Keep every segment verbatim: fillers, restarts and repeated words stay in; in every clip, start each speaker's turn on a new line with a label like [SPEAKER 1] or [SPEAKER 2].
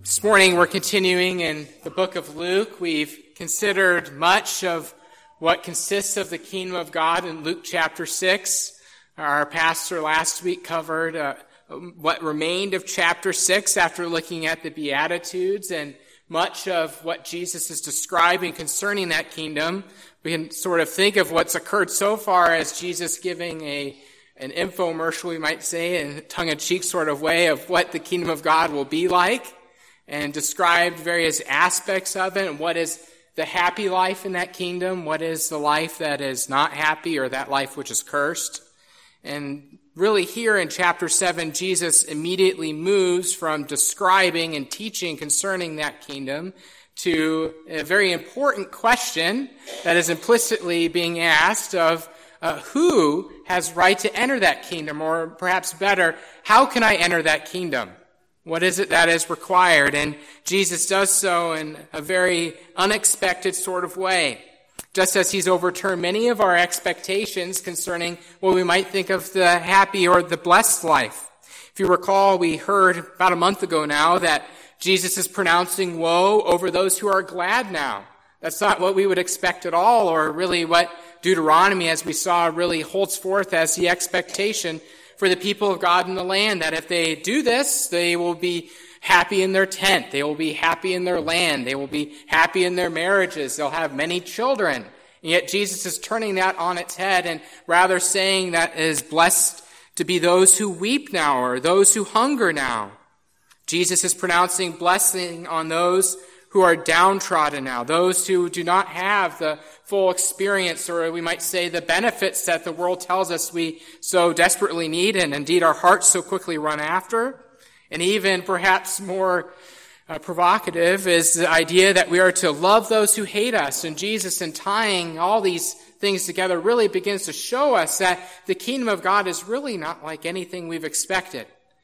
[SPEAKER 1] This morning we're continuing in the book of Luke. We've considered much of what consists of the kingdom of God in Luke chapter six. Our pastor last week covered uh, what remained of chapter six after looking at the Beatitudes and much of what Jesus is describing concerning that kingdom. We can sort of think of what's occurred so far as Jesus giving a an infomercial, we might say, in a tongue-in-cheek sort of way of what the kingdom of God will be like, and described various aspects of it, and what is the happy life in that kingdom, what is the life that is not happy, or that life which is cursed. And really here in chapter seven, Jesus immediately moves from describing and teaching concerning that kingdom to a very important question that is implicitly being asked of uh, who has right to enter that kingdom, or perhaps better, how can I enter that kingdom? What is it that is required? And Jesus does so in a very unexpected sort of way, just as he's overturned many of our expectations concerning what we might think of the happy or the blessed life. If you recall, we heard about a month ago now that Jesus is pronouncing woe over those who are glad now. That's not what we would expect at all, or really what Deuteronomy, as we saw, really holds forth as the expectation for the people of God in the land, that if they do this, they will be happy in their tent, they will be happy in their land, they will be happy in their marriages, they'll have many children. And yet Jesus is turning that on its head and rather saying that it is blessed to be those who weep now, or those who hunger now. Jesus is pronouncing blessing on those who are downtrodden now, those who do not have the full experience, or we might say the benefits that the world tells us we so desperately need, and indeed our hearts so quickly run after. And even perhaps more uh, provocative is the idea that we are to love those who hate us. And Jesus, in tying all these things together, really begins to show us that the kingdom of God is really not like anything we've expected.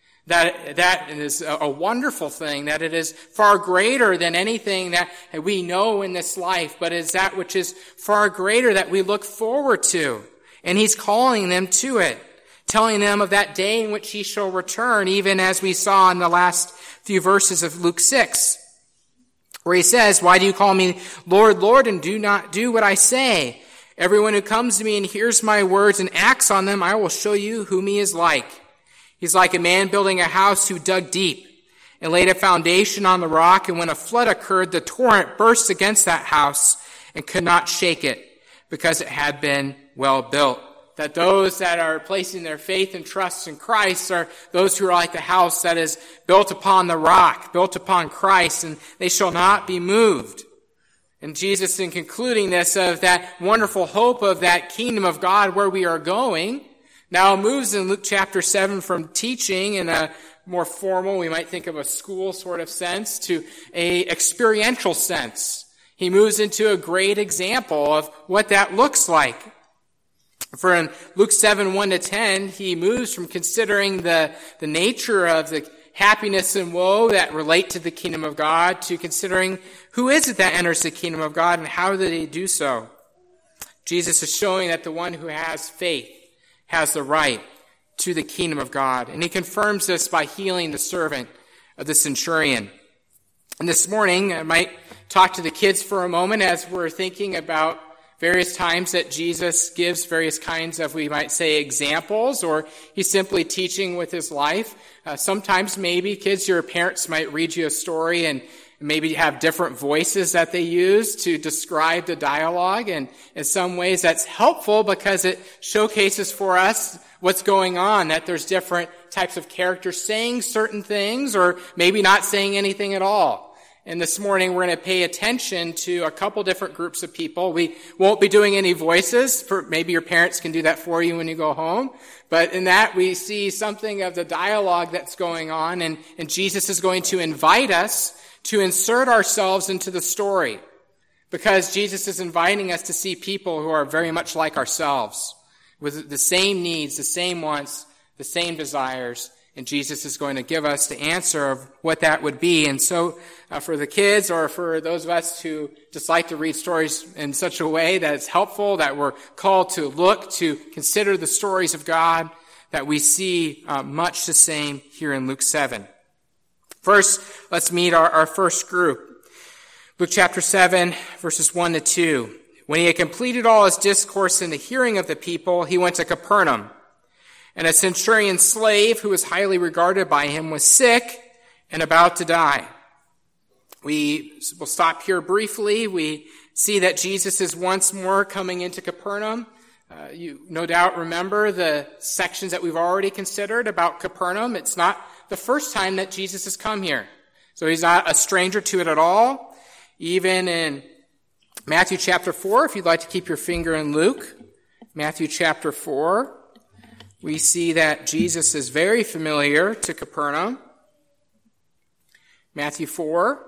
[SPEAKER 1] That that is a wonderful thing, that it is far greater than anything that we know in this life, but is that which is far greater that we look forward to. And he's calling them to it, telling them of that day in which he shall return, even as we saw in the last few verses of Luke six, where he says, "Why do you call me Lord, Lord, and do not do what I say? Everyone who comes to me and hears my words and acts on them, I will show you whom he is like. He's like a man building a house who dug deep and laid a foundation on the rock, and when a flood occurred, the torrent burst against that house and could not shake it, because it had been well built." That those that are placing their faith and trust in Christ are those who are like the house that is built upon the rock, built upon Christ, and they shall not be moved. And Jesus, in concluding this of that wonderful hope of that kingdom of God where we are going, now moves in Luke chapter seven from teaching in a more formal, we might think of a school sort of sense, to a experiential sense. He moves into a great example of what that looks like. For in Luke seven, one to ten, he moves from considering the, the nature of the happiness and woe that relate to the kingdom of God to considering who is it that enters the kingdom of God and how do they do so. Jesus is showing that the one who has faith has the right to the kingdom of God. And he confirms this by healing the servant of the centurion. And this morning, I might talk to the kids for a moment as we're thinking about various times that Jesus gives various kinds of, we might say, examples, or he's simply teaching with his life. Uh, sometimes maybe kids, your parents might read you a story and maybe have different voices that they use to describe the dialogue. And in some ways that's helpful because it showcases for us what's going on, that there's different types of characters saying certain things or maybe not saying anything at all. And this morning we're going to pay attention to a couple different groups of people. We won't be doing any voices. For maybe your parents can do that for you when you go home. But in that we see something of the dialogue that's going on, and, and Jesus is going to invite us to insert ourselves into the story, because Jesus is inviting us to see people who are very much like ourselves, with the same needs, the same wants, the same desires, and Jesus is going to give us the answer of what that would be. And so uh, for the kids, or for those of us who just like to read stories in such a way that it's helpful, that we're called to look, to consider the stories of God, that we see uh, much the same here in Luke seven. First, let's meet our, our first group. Luke chapter seven, verses one to two. When he had completed all his discourse in the hearing of the people, he went to Capernaum. And a centurion slave who was highly regarded by him was sick and about to die. We will stop here briefly. We see that Jesus is once more coming into Capernaum. Uh, you no doubt remember the sections that we've already considered about Capernaum. It's not the first time that Jesus has come here. So he's not a stranger to it at all. Even in Matthew chapter four, if you'd like to keep your finger in Luke, Matthew chapter four, we see that Jesus is very familiar to Capernaum. Matthew four,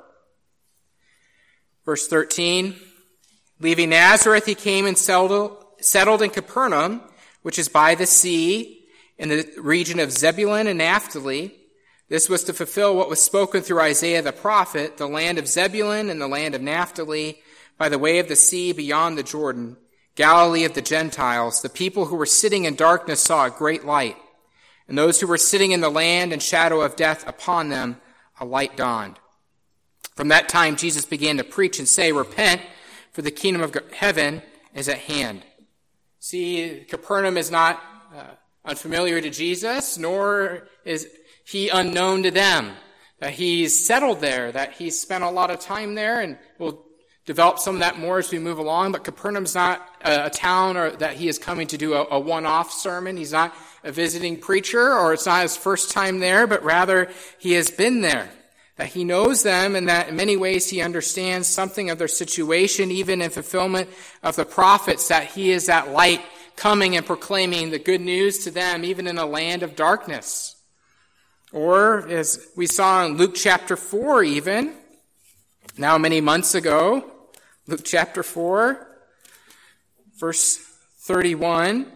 [SPEAKER 1] verse thirteen, leaving Nazareth, he came and settled settled in Capernaum, which is by the sea, in the region of Zebulun and Naphtali. This was to fulfill what was spoken through Isaiah the prophet, the land of Zebulun and the land of Naphtali, by the way of the sea beyond the Jordan, Galilee of the Gentiles. The people who were sitting in darkness saw a great light, and those who were sitting in the land and shadow of death, upon them a light dawned. From that time Jesus began to preach and say, repent, for the kingdom of heaven is at hand. See, Capernaum is not uh, unfamiliar to Jesus, nor is he unknown to them. That he's settled there, that he's spent a lot of time there, and we'll develop some of that more as we move along. But Capernaum's not a, a town or that he is coming to do a, a one-off sermon. He's not a visiting preacher, or it's not his first time there, but rather he has been there. That he knows them, and that in many ways he understands something of their situation, even in fulfillment of the prophets, that he is that light coming and proclaiming the good news to them, even in a land of darkness. Or, as we saw in Luke chapter four even, now many months ago, Luke chapter four, verse thirty-one,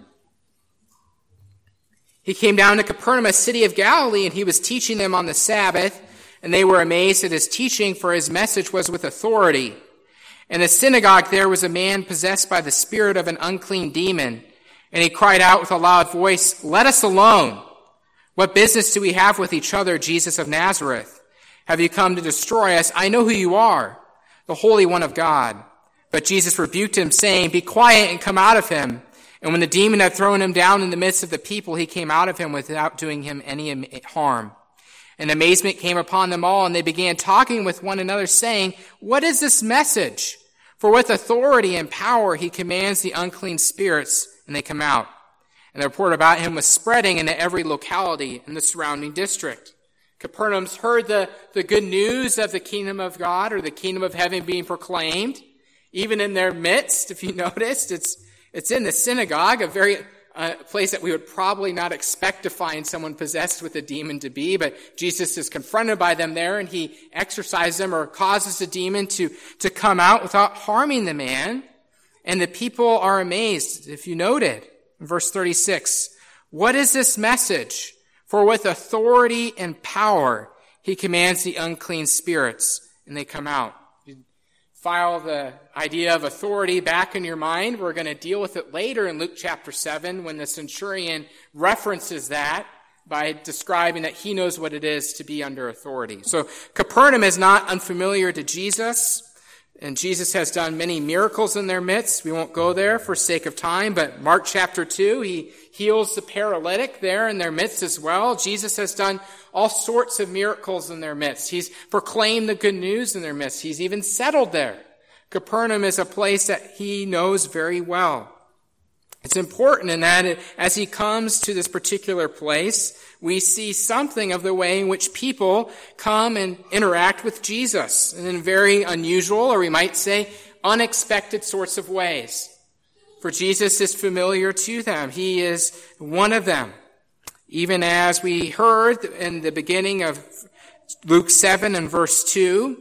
[SPEAKER 1] he came down to Capernaum, a city of Galilee, and he was teaching them on the Sabbath. And they were amazed at his teaching, for his message was with authority. In the synagogue there was a man possessed by the spirit of an unclean demon. And he cried out with a loud voice, let us alone. What business do we have with each other, Jesus of Nazareth? Have you come to destroy us? I know who you are, the Holy One of God. But Jesus rebuked him, saying, be quiet and come out of him. And when the demon had thrown him down in the midst of the people, he came out of him without doing him any harm. And amazement came upon them all, and they began talking with one another, saying, what is this message? For with authority and power he commands the unclean spirits, and they come out. And the report about him was spreading into every locality in the surrounding district. Capernaum's heard the, the good news of the kingdom of God, or the kingdom of heaven being proclaimed. Even in their midst, if you noticed, it's, it's in the synagogue, a very a place that we would probably not expect to find someone possessed with a demon to be, but Jesus is confronted by them there, and he exorcises them or causes the demon to, to come out without harming the man. And the people are amazed. If you noted in verse thirty-six, what is this message? For with authority and power he commands the unclean spirits, and they come out. File the idea of authority back in your mind. We're going to deal with it later in Luke chapter seven when the centurion references that by describing that he knows what it is to be under authority. So Capernaum is not unfamiliar to Jesus, and Jesus has done many miracles in their midst. We won't go there for sake of time, but Mark chapter two, he heals the paralytic there in their midst as well. Jesus has done all sorts of miracles in their midst. He's proclaimed the good news in their midst. He's even settled there. Capernaum is a place that he knows very well. It's important in that as he comes to this particular place, we see something of the way in which people come and interact with Jesus in very unusual, or we might say unexpected sorts of ways. For Jesus is familiar to them. He is one of them. Even as we heard in the beginning of Luke seven and verse two,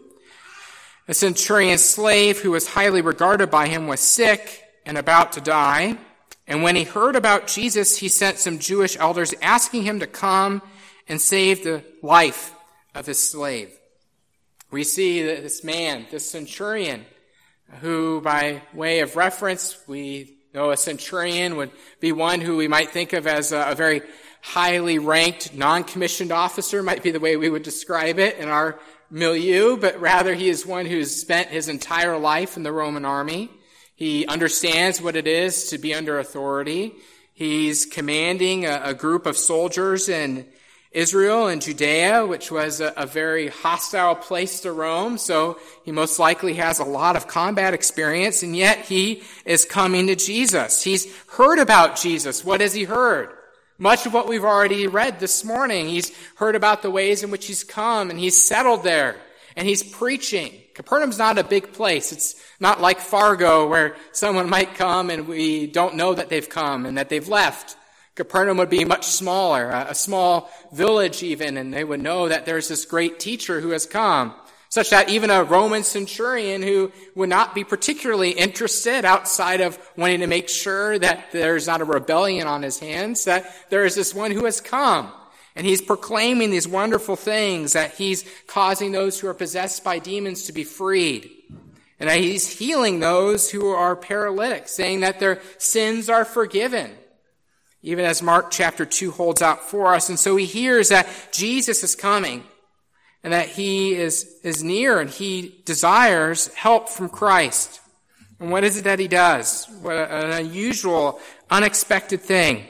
[SPEAKER 1] a centurion slave who was highly regarded by him was sick and about to die. And when he heard about Jesus, he sent some Jewish elders asking him to come and save the life of his slave. We see that this man, this centurion, who by way of reference, we know a centurion would be one who we might think of as a, a very highly ranked non-commissioned officer, might be the way we would describe it in our milieu, but rather he is one who's spent his entire life in the Roman army. He understands what it is to be under authority. He's commanding a, a group of soldiers in Israel and Judea, which was a, a very hostile place to Rome, so he most likely has a lot of combat experience, and yet he is coming to Jesus. He's heard about Jesus. What has he heard? Much of what we've already read this morning. He's heard about the ways in which he's come, and he's settled there, and he's preaching. Capernaum's not a big place. It's not like Fargo, where someone might come and we don't know that they've come and that they've left. Capernaum would be much smaller, a small village even, and they would know that there's this great teacher who has come, such that even a Roman centurion who would not be particularly interested outside of wanting to make sure that there's not a rebellion on his hands, that there is this one who has come, and he's proclaiming these wonderful things, that he's causing those who are possessed by demons to be freed, and that he's healing those who are paralytic, saying that their sins are forgiven, even as Mark chapter two holds out for us. And so he hears that Jesus is coming and that he is, is near, and he desires help from Christ. And what is it that he does? What an unusual, unexpected thing.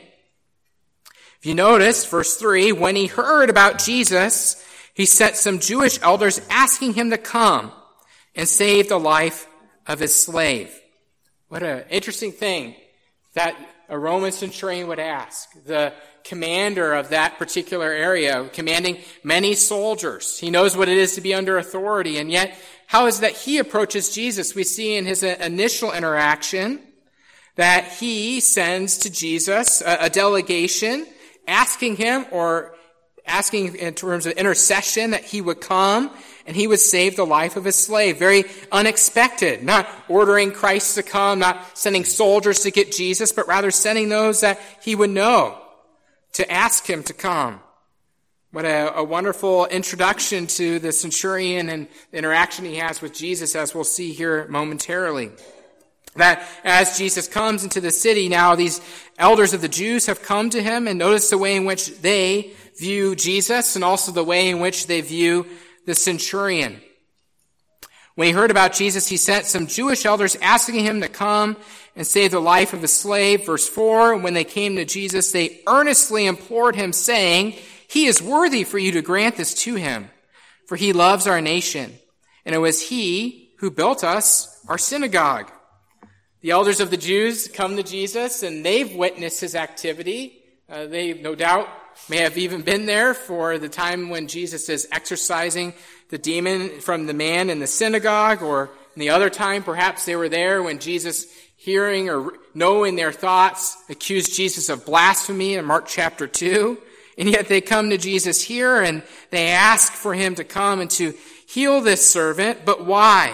[SPEAKER 1] If you notice, verse three, when he heard about Jesus, he sent some Jewish elders asking him to come and save the life of his slave. What an interesting thing that a Roman centurion would ask. The commander of that particular area, commanding many soldiers. He knows what it is to be under authority, and yet how is it that he approaches Jesus? We see in his initial interaction that he sends to Jesus a, a delegation asking him, or asking in terms of intercession, that he would come and he would save the life of his slave. Very unexpected. Not ordering Christ to come, not sending soldiers to get Jesus, but rather sending those that he would know to ask him to come. What a, a wonderful introduction to the centurion and the interaction he has with Jesus, as we'll see here momentarily. That as Jesus comes into the city, now these elders of the Jews have come to him, and notice the way in which they view Jesus and also the way in which they view the centurion. When he heard about Jesus, he sent some Jewish elders asking him to come and save the life of his slave. Verse four, when they came to Jesus, they earnestly implored him, saying, "He is worthy for you to grant this to him, for he loves our nation, and it was he who built us our synagogue." The elders of the Jews come to Jesus, and they've witnessed his activity. Uh, they, no doubt, may have even been there for the time when Jesus is exorcising the demon from the man in the synagogue, or in the other time, perhaps they were there when Jesus, hearing or knowing their thoughts, accused Jesus of blasphemy in Mark chapter two. And yet they come to Jesus here, and they ask for him to come and to heal this servant. But why?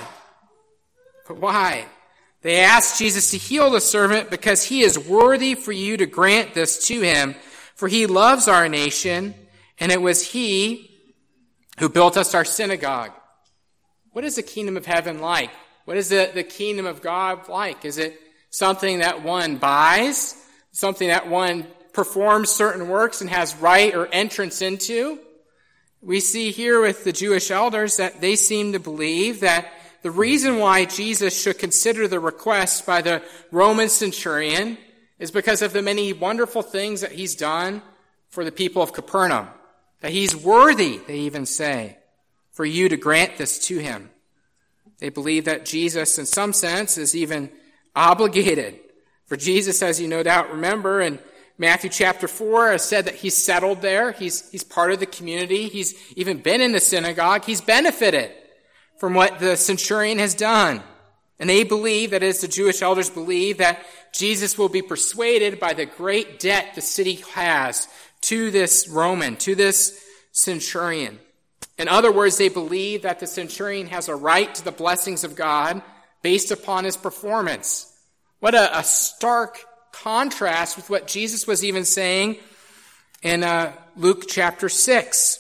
[SPEAKER 1] But why? They ask Jesus to heal the servant because he is worthy for you to grant this to him, for he loves our nation, and it was he who built us our synagogue. What is the kingdom of heaven like? What is the, the kingdom of God like? Is it something that one buys? Something that one performs certain works and has right or entrance into? We see here with the Jewish elders that they seem to believe that the reason why Jesus should consider the request by the Roman centurion is because of the many wonderful things that he's done for the people of Capernaum. That he's worthy, they even say, for you to grant this to him. They believe that Jesus, in some sense, is even obligated. For Jesus, as you no doubt remember, in Matthew chapter four, has said that he's settled there. He's, he's part of the community. He's even been in the synagogue. He's benefited from what the centurion has done. And they believe, that is, the Jewish elders believe, that Jesus will be persuaded by the great debt the city has to this Roman, to this centurion. In other words, they believe that the centurion has a right to the blessings of God based upon his performance. What a, a stark contrast with what Jesus was even saying in uh, Luke chapter six.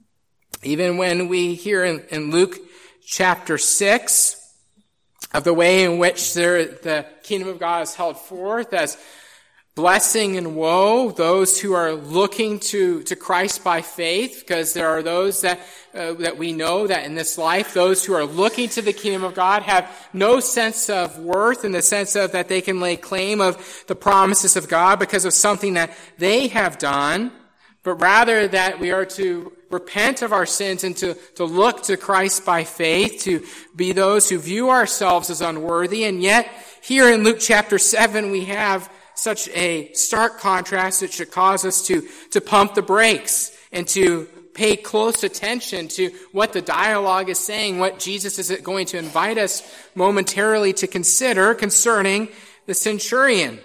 [SPEAKER 1] Even when we hear in, in Luke chapter six of the way in which there, the kingdom of God is held forth as blessing and woe, those who are looking to, to Christ by faith, because there are those that uh, that we know that in this life, those who are looking to the kingdom of God have no sense of worth in the sense of that they can lay claim of the promises of God because of something that they have done, but rather that we are to repent of our sins and to, to look to Christ by faith, to be those who view ourselves as unworthy. And yet, here in Luke chapter seven, we have such a stark contrast that should cause us to, to pump the brakes and to pay close attention to what the dialogue is saying, what Jesus is going to invite us momentarily to consider concerning the centurion.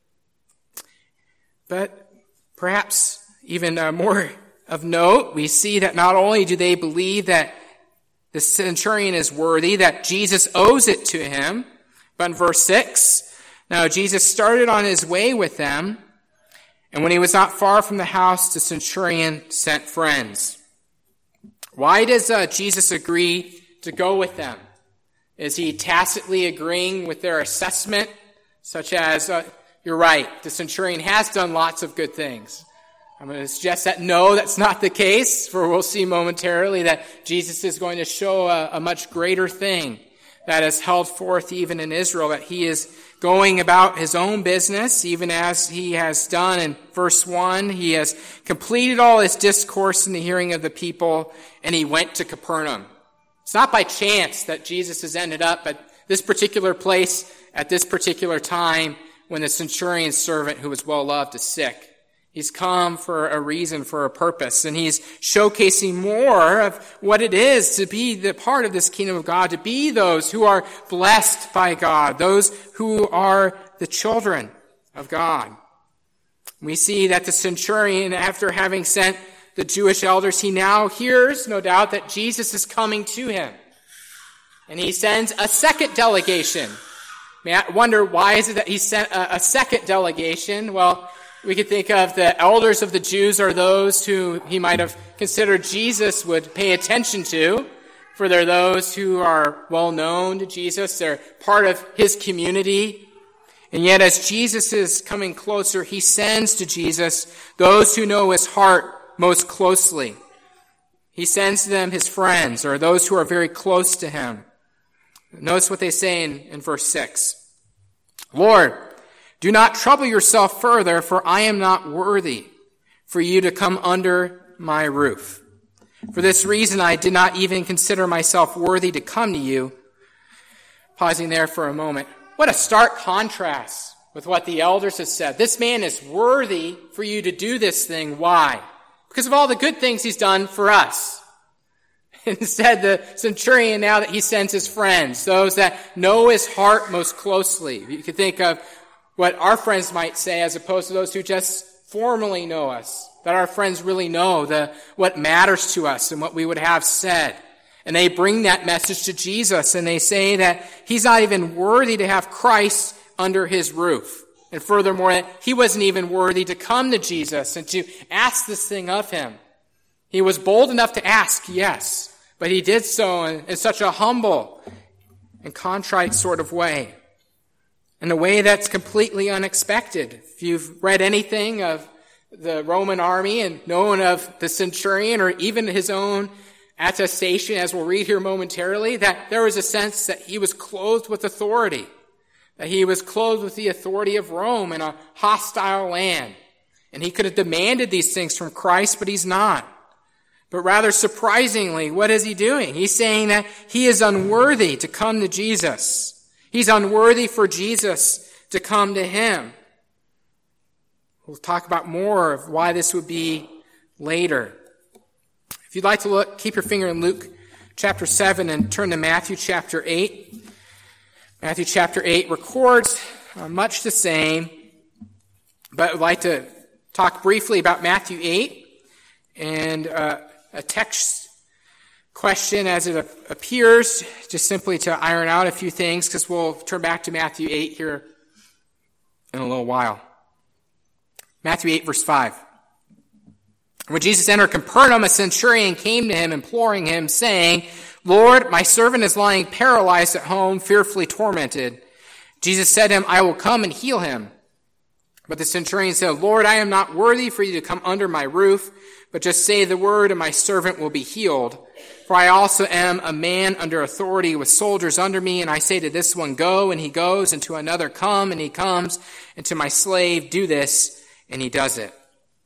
[SPEAKER 1] But perhaps even uh, more of note, we see that not only do they believe that the centurion is worthy, that Jesus owes it to him, but in verse six, now Jesus started on his way with them, and when he was not far from the house, the centurion sent friends. Why does uh, Jesus agree to go with them? Is he tacitly agreeing with their assessment, such as, uh, you're right, the centurion has done lots of good things? I'm going to suggest that no, that's not the case, for we'll see momentarily that Jesus is going to show a, a much greater thing that is held forth even in Israel, that he is going about his own business, even as he has done in verse one. He has completed all his discourse in the hearing of the people, and he went to Capernaum. It's not by chance that Jesus has ended up at this particular place at this particular time when the centurion's servant who was well loved is sick. He's come for a reason, for a purpose, and he's showcasing more of what it is to be the part of this kingdom of God, to be those who are blessed by God, those who are the children of God. We see that the centurion, after having sent the Jewish elders, he now hears, no doubt, that Jesus is coming to him. And he sends a second delegation. May I wonder, why is it that he sent a, a second delegation? Well, we could think of the elders of the Jews are those who he might have considered Jesus would pay attention to, for they're those who are well known to Jesus. They're part of his community. And yet as Jesus is coming closer, he sends to Jesus those who know his heart most closely. He sends to them his friends, or those who are very close to him. Notice what they say in, in verse six. Lord, do not trouble yourself further, for I am not worthy for you to come under my roof. For this reason, I did not even consider myself worthy to come to you. Pausing there for a moment. What a stark contrast with what the elders have said. This man is worthy for you to do this thing. Why? Because of all the good things he's done for us. Instead, the centurion, now that he sends his friends, those that know his heart most closely. You could think of what our friends might say as opposed to those who just formally know us. That our friends really know the what matters to us and what we would have said. And they bring that message to Jesus, and they say that he's not even worthy to have Christ under his roof. And furthermore, that he wasn't even worthy to come to Jesus and to ask this thing of him. He was bold enough to ask, yes, but he did so in, in such a humble and contrite sort of way. In a way that's completely unexpected. If you've read anything of the Roman army and known of the centurion or even his own attestation, as we'll read here momentarily, that there was a sense that he was clothed with authority, that he was clothed with the authority of Rome in a hostile land. And he could have demanded these things from Christ, but he's not. But rather surprisingly, what is he doing? He's saying that he is unworthy to come to Jesus. He's unworthy for Jesus to come to him. We'll talk about more of why this would be later. If you'd like to look, keep your finger in Luke chapter seven and turn to Matthew chapter eight. Matthew chapter eight records uh, much the same, but I'd like to talk briefly about Matthew eight and uh, a text question as it appears, just simply to iron out a few things, because we'll turn back to Matthew eight here in a little while. Matthew eight, verse five. When Jesus entered Capernaum, a centurion came to him, imploring him, saying, Lord, my servant is lying paralyzed at home, fearfully tormented. Jesus said to him, I will come and heal him. But the centurion said, Lord, I am not worthy for you to come under my roof, but just say the word and my servant will be healed. For I also am a man under authority with soldiers under me, and I say to this one, go, and he goes, and to another, come, and he comes, and to my slave, do this, and he does it.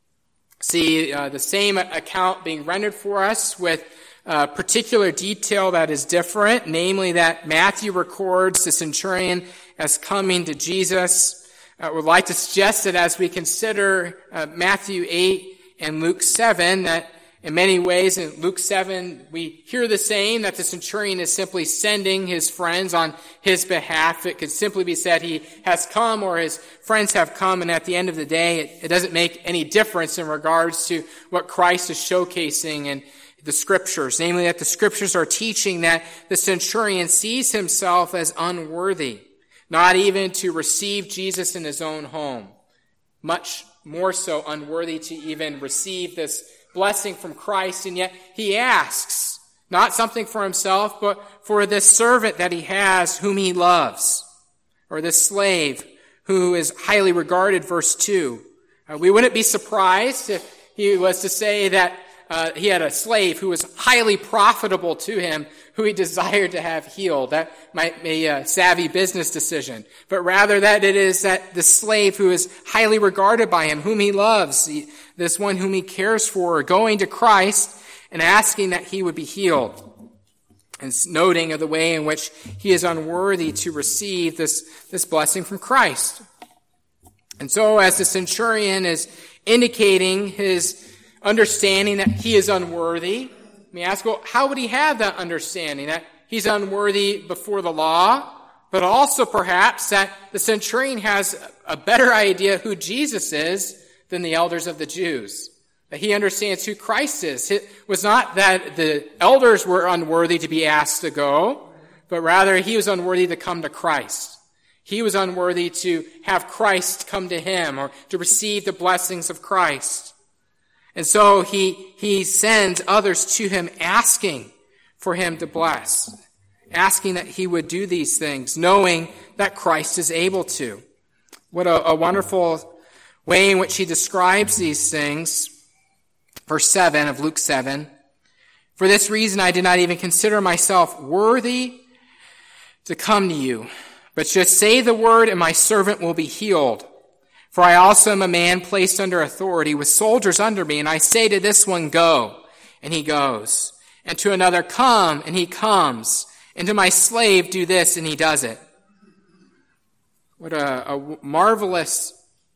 [SPEAKER 1] See, uh, the same account being rendered for us with a particular detail that is different, namely that Matthew records the centurion as coming to Jesus. I would like to suggest that as we consider uh, Matthew eight and Luke seven, that in many ways in Luke seven we hear the saying that the centurion is simply sending his friends on his behalf. It could simply be said he has come or his friends have come, and at the end of the day it, it doesn't make any difference in regards to what Christ is showcasing in the scriptures, namely that the scriptures are teaching that the centurion sees himself as unworthy, not even to receive Jesus in his own home, much more so unworthy to even receive this blessing from Christ. And yet he asks, not something for himself, but for this servant that he has whom he loves, or this slave who is highly regarded, verse two. Uh, we wouldn't be surprised if he was to say that Uh, he had a slave who was highly profitable to him, who he desired to have healed. That might be a savvy business decision. But rather that it is that the slave who is highly regarded by him, whom he loves, this one whom he cares for, going to Christ and asking that he would be healed. And noting of the way in which he is unworthy to receive this, this blessing from Christ. And so as the centurion is indicating his understanding that he is unworthy, let me ask, well, how would he have that understanding? That he's unworthy before the law, but also perhaps that the centurion has a better idea who Jesus is than the elders of the Jews. That he understands who Christ is. It was not that the elders were unworthy to be asked to go, but rather he was unworthy to come to Christ. He was unworthy to have Christ come to him or to receive the blessings of Christ. And so he, he sends others to him asking for him to bless, asking that he would do these things, knowing that Christ is able to. What a, a wonderful way in which he describes these things. Verse seven of Luke seven. For this reason I did not even consider myself worthy to come to you, but just say the word and my servant will be healed. For I also am a man placed under authority with soldiers under me, and I say to this one, go, and he goes. And to another, come, and he comes. And to my slave, do this, and he does it. What a, a marvelous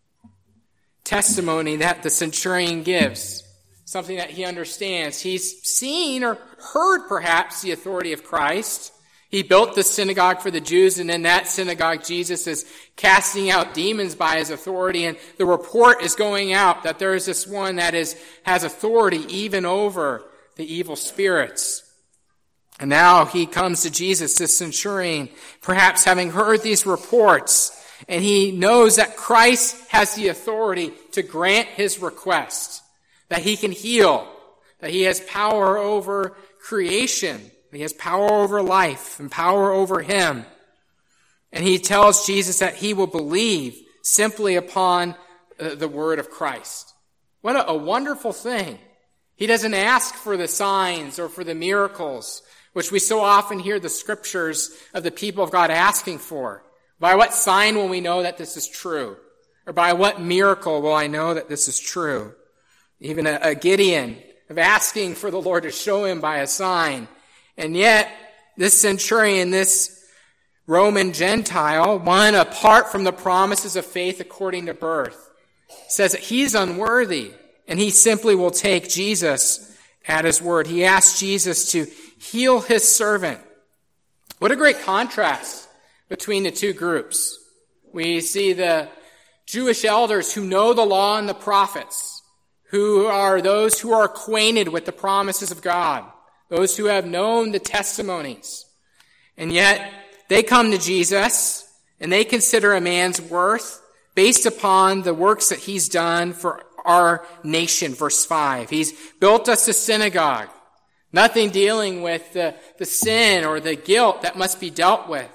[SPEAKER 1] testimony that the centurion gives. Something that he understands. He's seen or heard, perhaps, the authority of Christ. He built the synagogue for the Jews, and in that synagogue, Jesus is casting out demons by his authority, and the report is going out that there is this one that is has authority even over the evil spirits. And now he comes to Jesus, this centurion, perhaps having heard these reports, and he knows that Christ has the authority to grant his request, that he can heal, that he has power over creation. He has power over life and power over him. And he tells Jesus that he will believe simply upon uh, the word of Christ. What a, a wonderful thing. He doesn't ask for the signs or for the miracles, which we so often hear the scriptures of the people of God asking for. By what sign will we know that this is true? Or by what miracle will I know that this is true? Even a, a Gideon of asking for the Lord to show him by a sign. And yet, this centurion, this Roman Gentile, one apart from the promises of faith according to birth, says that he's unworthy, and he simply will take Jesus at his word. He asks Jesus to heal his servant. What a great contrast between the two groups. We see the Jewish elders who know the law and the prophets, who are those who are acquainted with the promises of God, those who have known the testimonies. And yet, they come to Jesus, and they consider a man's worth based upon the works that he's done for our nation. Verse five. He's built us a synagogue. Nothing dealing with the, the sin or the guilt that must be dealt with,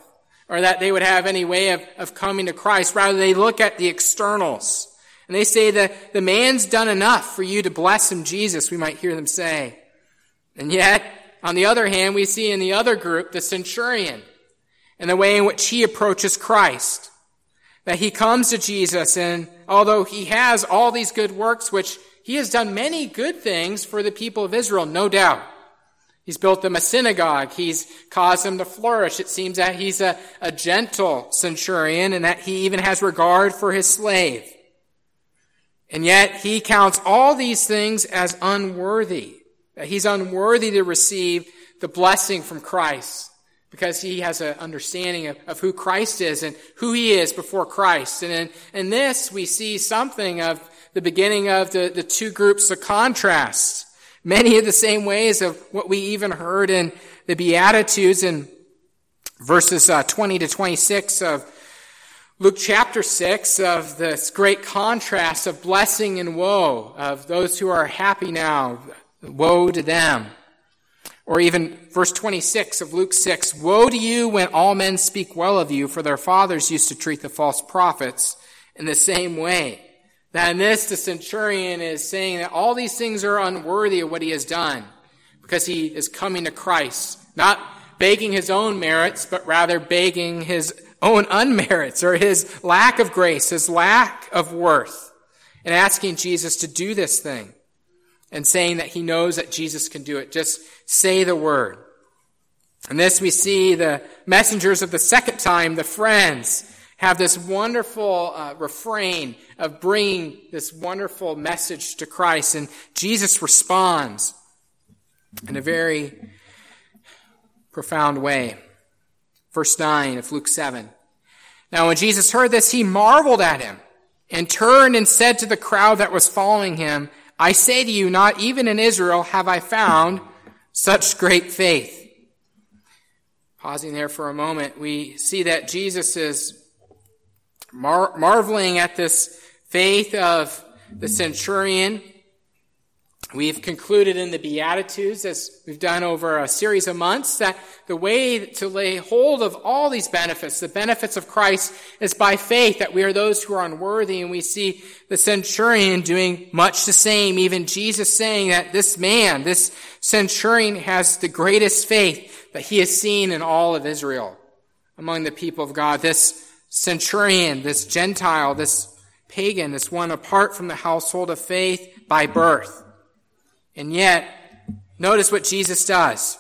[SPEAKER 1] or that they would have any way of, of coming to Christ. Rather, they look at the externals. And they say that the man's done enough for you to bless him, Jesus, we might hear them say. And yet, on the other hand, we see in the other group the centurion and the way in which he approaches Christ. That he comes to Jesus, and although he has all these good works, which he has done many good things for the people of Israel, no doubt. He's built them a synagogue. He's caused them to flourish. It seems that he's a, a gentle centurion and that he even has regard for his slave. And yet he counts all these things as unworthy. That he's unworthy to receive the blessing from Christ because he has an understanding of, of who Christ is and who he is before Christ. And in, in this we see something of the beginning of the, the two groups of contrast. Many of the same ways of what we even heard in the Beatitudes in verses uh, twenty to twenty-six of Luke chapter six, of this great contrast of blessing and woe, of those who are happy now, woe to them. Or even verse twenty-six of Luke six, woe to you when all men speak well of you, for their fathers used to treat the false prophets in the same way. That in this, the centurion is saying that all these things are unworthy of what he has done because he is coming to Christ, not begging his own merits, but rather begging his own unmerits or his lack of grace, his lack of worth, and asking Jesus to do this thing and saying that he knows that Jesus can do it. Just say the word. In this, we see the messengers of the second time, the friends, have this wonderful uh, refrain of bringing this wonderful message to Christ. And Jesus responds in a very profound way. Verse nine of Luke seven. Now when Jesus heard this, he marveled at him and turned and said to the crowd that was following him, I say to you, not even in Israel have I found such great faith. Pausing there for a moment, we see that Jesus is Mar- marveling at this faith of the centurion. We've concluded in the Beatitudes, as we've done over a series of months, that the way to lay hold of all these benefits, the benefits of Christ, is by faith, that we are those who are unworthy. And we see the centurion doing much the same, even Jesus saying that this man, this centurion, has the greatest faith that he has seen in all of Israel among the people of God. This centurion, this Gentile, this pagan, this one apart from the household of faith by birth. And yet, notice what Jesus does.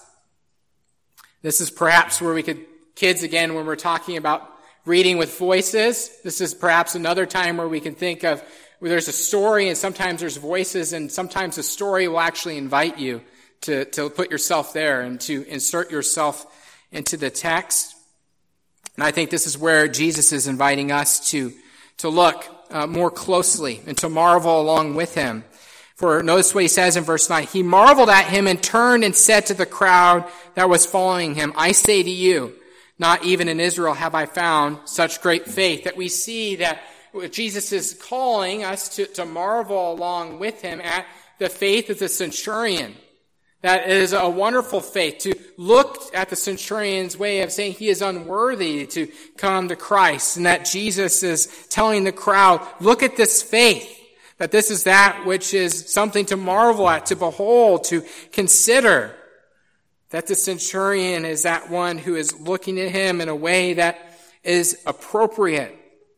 [SPEAKER 1] This is perhaps where we could, kids again, when we're talking about reading with voices, this is perhaps another time where we can think of where there's a story and sometimes there's voices and sometimes the story will actually invite you to, to put yourself there and to insert yourself into the text. And I think this is where Jesus is inviting us to, to look uh, more closely and to marvel along with him. For notice what he says in verse nine. He marveled at him and turned and said to the crowd that was following him, I say to you, not even in Israel have I found such great faith. That we see that Jesus is calling us to, to marvel along with him at the faith of the centurion. That is a wonderful faith, to look at the centurion's way of saying he is unworthy to come to Christ, and that Jesus is telling the crowd, look at this faith, that this is that which is something to marvel at, to behold, to consider, that the centurion is that one who is looking at him in a way that is appropriate.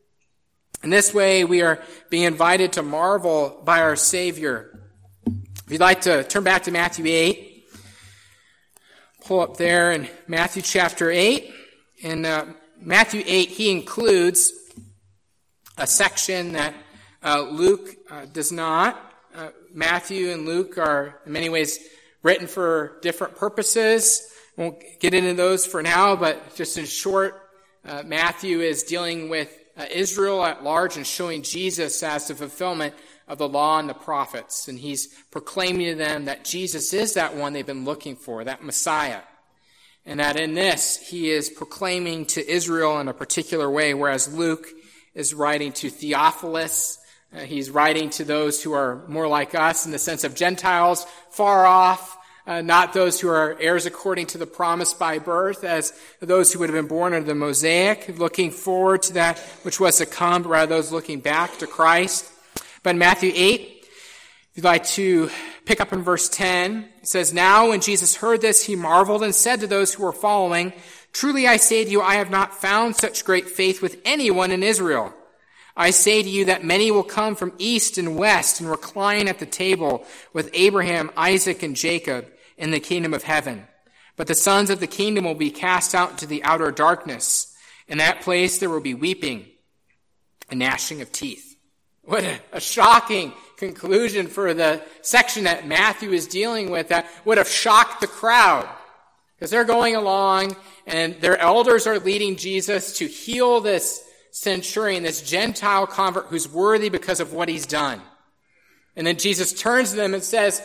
[SPEAKER 1] In this way, we are being invited to marvel by our Savior. If you'd like to turn back to Matthew eight, pull up there in Matthew chapter eight. In uh, Matthew eight, he includes a section that uh, Luke uh, does not. Uh, Matthew and Luke are in many ways written for different purposes. Won't get into those for now, but just in short, uh, Matthew is dealing with uh, Israel at large and showing Jesus as the fulfillment of the law and the prophets. And he's proclaiming to them that Jesus is that one they've been looking for, that Messiah. And that in this, he is proclaiming to Israel in a particular way, whereas Luke is writing to Theophilus. Uh, he's writing to those who are more like us in the sense of Gentiles, far off, uh, not those who are heirs according to the promise by birth, as those who would have been born under the Mosaic, looking forward to that which was to come, but rather those looking back to Christ. But in Matthew eight, if you'd like to pick up in verse ten, it says, "Now when Jesus heard this, he marveled and said to those who were following, 'Truly I say to you, I have not found such great faith with anyone in Israel. I say to you that many will come from east and west and recline at the table with Abraham, Isaac, and Jacob in the kingdom of heaven. But the sons of the kingdom will be cast out into the outer darkness. In that place there will be weeping and gnashing of teeth.'" What a, a shocking conclusion for the section that Matthew is dealing with that would have shocked the crowd. Because they're going along and their elders are leading Jesus to heal this centurion, this Gentile convert who's worthy because of what he's done. And then Jesus turns to them and says,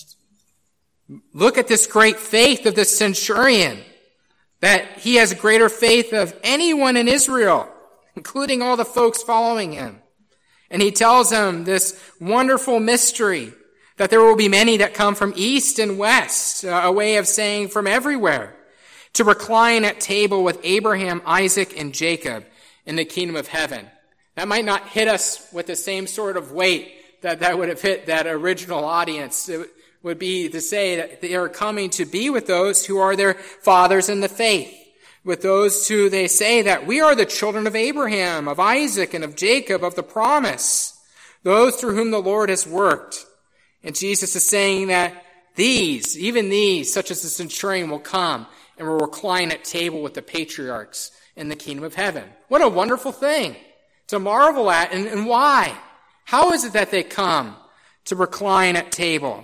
[SPEAKER 1] "Look at this great faith of this centurion, that he has greater faith of anyone in Israel, including all the folks following him." And he tells them this wonderful mystery that there will be many that come from east and west, a way of saying from everywhere, to recline at table with Abraham, Isaac, and Jacob in the kingdom of heaven. That might not hit us with the same sort of weight that that would have hit that original audience. It would be to say that they are coming to be with those who are their fathers in the faith, with those who they say that we are the children of Abraham, of Isaac, and of Jacob, of the promise, those through whom the Lord has worked. And Jesus is saying that these, even these, such as the centurion, will come and will recline at table with the patriarchs in the kingdom of heaven. What a wonderful thing to marvel at. And, and why? How is it that they come to recline at table?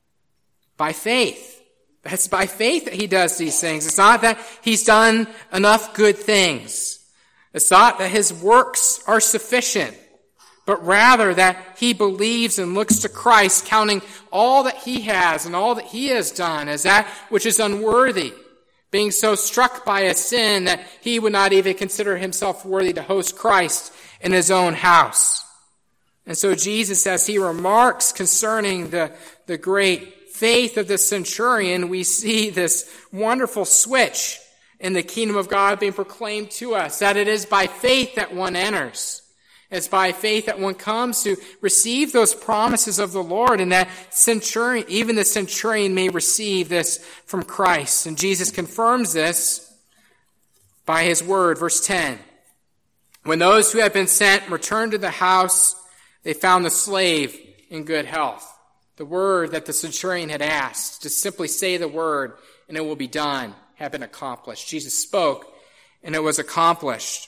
[SPEAKER 1] By faith. That's by faith that he does these things. It's not that he's done enough good things. It's not that his works are sufficient, but rather that he believes and looks to Christ, counting all that he has and all that he has done as that which is unworthy, being so struck by a sin that he would not even consider himself worthy to host Christ in his own house. And so Jesus, as he remarks concerning the, the great faith of the centurion, we see this wonderful switch in the kingdom of God being proclaimed to us, that it is by faith that one enters. It's by faith that one comes to receive those promises of the Lord, and that centurion, even the centurion may receive this from Christ. And Jesus confirms this by his word, verse ten. "When those who had been sent returned to the house, they found the slave in good health." The word that the centurion had asked, to simply say the word and it will be done, had been accomplished. Jesus spoke and it was accomplished.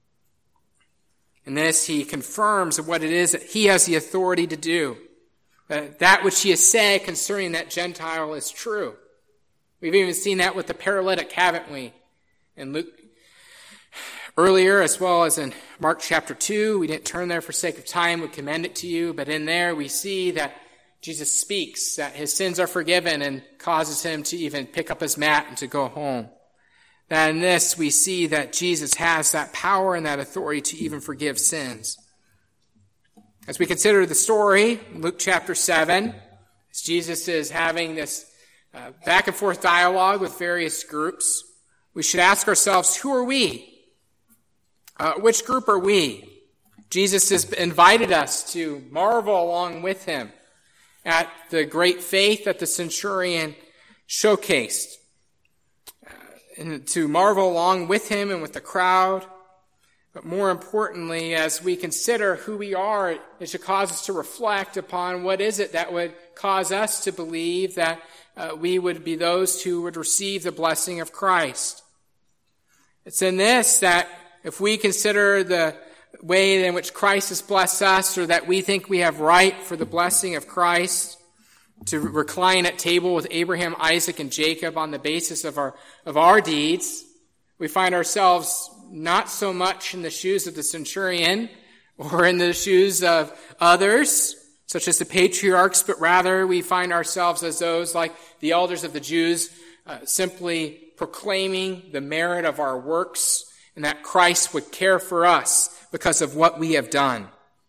[SPEAKER 1] In this, he confirms what it is that he has the authority to do. That, that which he has said concerning that Gentile is true. We've even seen that with the paralytic, haven't we? In Luke earlier, as well as in Mark chapter two. We didn't turn there for sake of time. We commend it to you. But in there, we see that Jesus speaks, that his sins are forgiven, and causes him to even pick up his mat and to go home. That in this we see that Jesus has that power and that authority to even forgive sins. As we consider the story, Luke chapter seven, as Jesus is having this uh, back and forth dialogue with various groups, we should ask ourselves, who are we? Uh, which group are we? Jesus has invited us to marvel along with him at the great faith that the centurion showcased, uh, and to marvel along with him and with the crowd. But more importantly, as we consider who we are, it should cause us to reflect upon what is it that would cause us to believe that uh, we would be those who would receive the blessing of Christ. It's in this that if we consider the way in which Christ has blessed us, or that we think we have right for the blessing of Christ to recline at table with Abraham, Isaac, and Jacob on the basis of our of our deeds, we find ourselves not so much in the shoes of the centurion or in the shoes of others, such as the patriarchs, but rather we find ourselves as those like the elders of the Jews, uh, simply proclaiming the merit of our works and that Christ would care for us because of what we have done.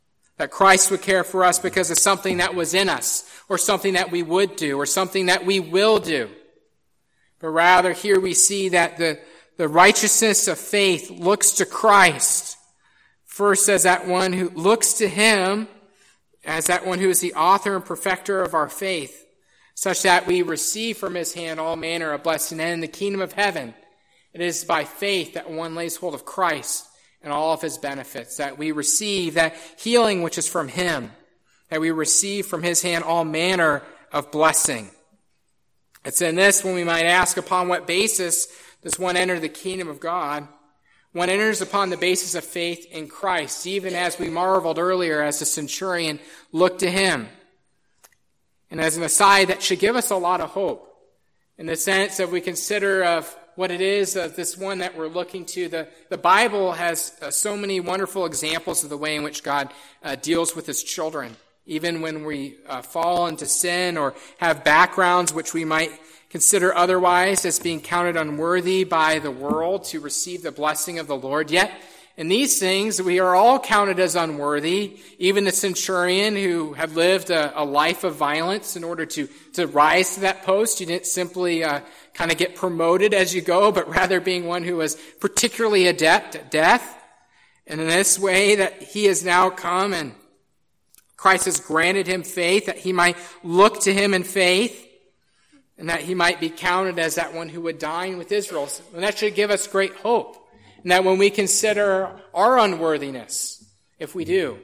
[SPEAKER 1] that Christ would care for us because of something that was in us, or something that we would do, or something that we will do. But rather, here we see that the, the righteousness of faith looks to Christ, first as that one who looks to him, as that one who is the author and perfecter of our faith, such that we receive from his hand all manner of blessing. And in the kingdom of heaven, it is by faith that one lays hold of Christ and all of his benefits, that we receive that healing which is from him, that we receive from his hand all manner of blessing. It's in this when we might ask, upon what basis does one enter the kingdom of God? One enters upon the basis of faith in Christ, even as we marveled earlier as the centurion looked to him. And as an aside, that should give us a lot of hope, in the sense that we consider of what it is of this one that we're looking to. The, the Bible has uh, so many wonderful examples of the way in which God uh, deals with his children. Even when we uh, fall into sin or have backgrounds which we might consider otherwise as being counted unworthy by the world to receive the blessing of the Lord. Yet, in these things, we are all counted as unworthy. Even the centurion who had lived a, a life of violence in order to, to rise to that post. You didn't simply uh, kind of get promoted as you go, but rather being one who was particularly adept at death. And in this way that he has now come and Christ has granted him faith, that he might look to him in faith, and that he might be counted as that one who would dine with Israel. And that should give us great hope. And that when we consider our unworthiness, if we do,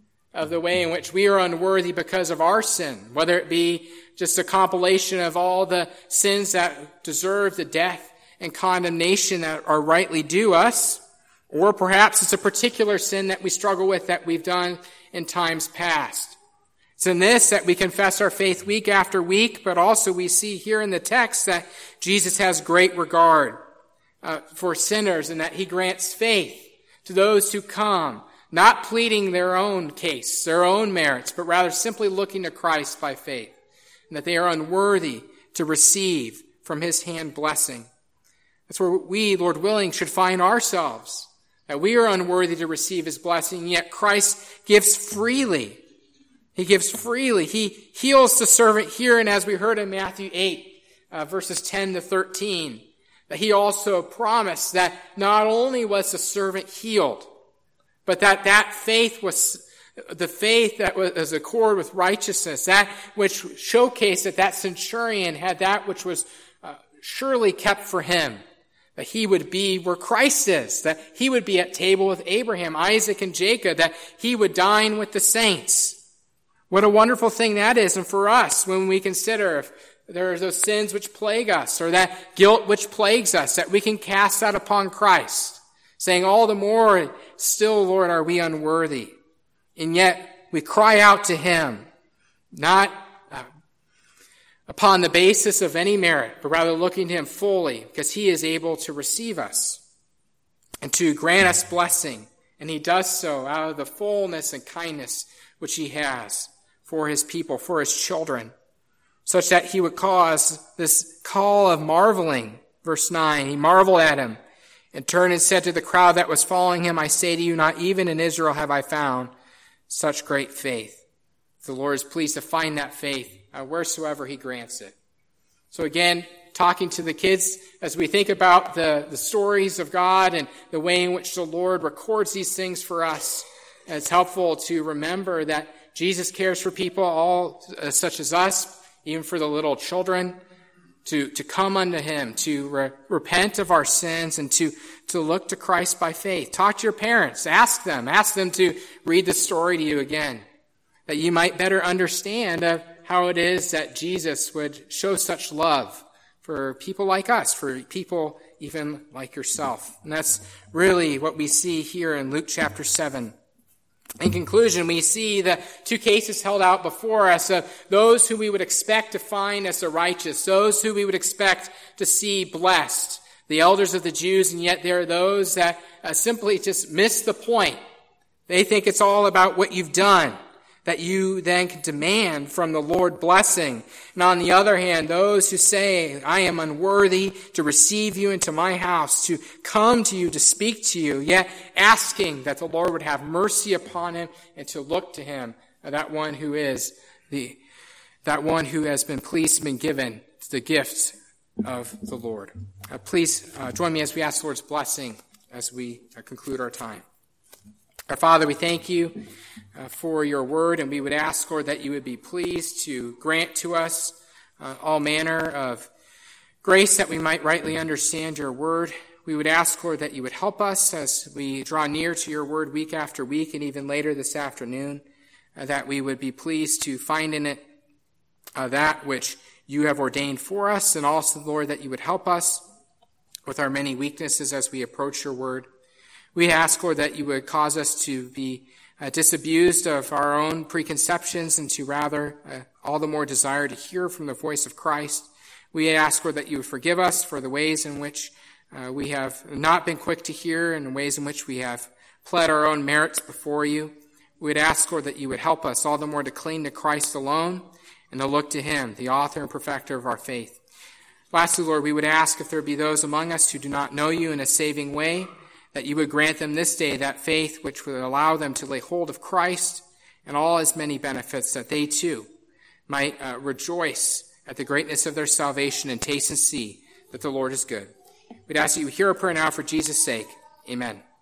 [SPEAKER 1] of the way in which we are unworthy because of our sin, whether it be just a compilation of all the sins that deserve the death and condemnation that are rightly due us, or perhaps it's a particular sin that we struggle with that we've done in times past. It's in this that we confess our faith week after week, but also we see here in the text that Jesus has great regard uh, for sinners, and that he grants faith to those who come, not pleading their own case, their own merits, but rather simply looking to Christ by faith, and that they are unworthy to receive from his hand blessing. That's where we, Lord willing, should find ourselves, that we are unworthy to receive his blessing, yet Christ gives freely. He gives freely. He heals the servant here, and as we heard in Matthew eight, uh, verses ten to thirteen, that he also promised that not only was the servant healed, but that that faith was the faith that was accord with righteousness, that which showcased that that centurion had that which was uh, surely kept for him, that he would be where Christ is, that he would be at table with Abraham, Isaac, and Jacob, that he would dine with the saints. What a wonderful thing that is. And for us, when we consider if there are those sins which plague us, or that guilt which plagues us, that we can cast that upon Christ, saying, all the more still, Lord, are we unworthy. And yet we cry out to him, not uh, upon the basis of any merit, but rather looking to him fully, because he is able to receive us and to grant us blessing. And he does so out of the fullness and kindness which he has for his people, for his children, such that he would cause this call of marveling. Verse nine, he marveled at him and turned and said to the crowd that was following him, I say to you, not even in Israel have I found such great faith. The Lord is pleased to find that faith uh, wheresoever he grants it. So again, talking to the kids, as we think about the, the stories of God and the way in which the Lord records these things for us, it's helpful to remember that Jesus cares for people all uh, such as us, even for the little children, to, to come unto him, to re- repent of our sins, and to, to look to Christ by faith. Talk to your parents. Ask them. Ask them to read the story to you again, that you might better understand uh, how it is that Jesus would show such love for people like us, for people even like yourself. And that's really what we see here in Luke chapter seven. In conclusion, we see the two cases held out before us of those who we would expect to find as the righteous, those who we would expect to see blessed, the elders of the Jews, and yet there are those that uh, simply just miss the point. They think it's all about what you've done, that you then can demand from the Lord blessing. And on the other hand, those who say, I am unworthy to receive you into my house, to come to you, to speak to you, yet asking that the Lord would have mercy upon him and to look to him, that one who is the, that one who has been pleased and been given the gift of the Lord. Uh, please uh, join me as we ask the Lord's blessing as we uh, conclude our time. Our Father, we thank you uh, for your word, and we would ask, Lord, that you would be pleased to grant to us uh, all manner of grace that we might rightly understand your word. We would ask, Lord, that you would help us as we draw near to your word week after week and even later this afternoon, uh, that we would be pleased to find in it uh, that which you have ordained for us, and also, Lord, that you would help us with our many weaknesses as we approach your word. We ask, Lord, that you would cause us to be uh, disabused of our own preconceptions and to rather uh, all the more desire to hear from the voice of Christ. We ask, Lord, that you would forgive us for the ways in which uh, we have not been quick to hear and the ways in which we have pled our own merits before you. We would ask, Lord, that you would help us all the more to cling to Christ alone and to look to him, the author and perfecter of our faith. Lastly, Lord, we would ask if there be those among us who do not know you in a saving way, that you would grant them this day that faith which would allow them to lay hold of Christ and all his many benefits, that they too might uh, rejoice at the greatness of their salvation and taste and see that the Lord is good. We'd ask that you would hear our prayer now for Jesus' sake. Amen.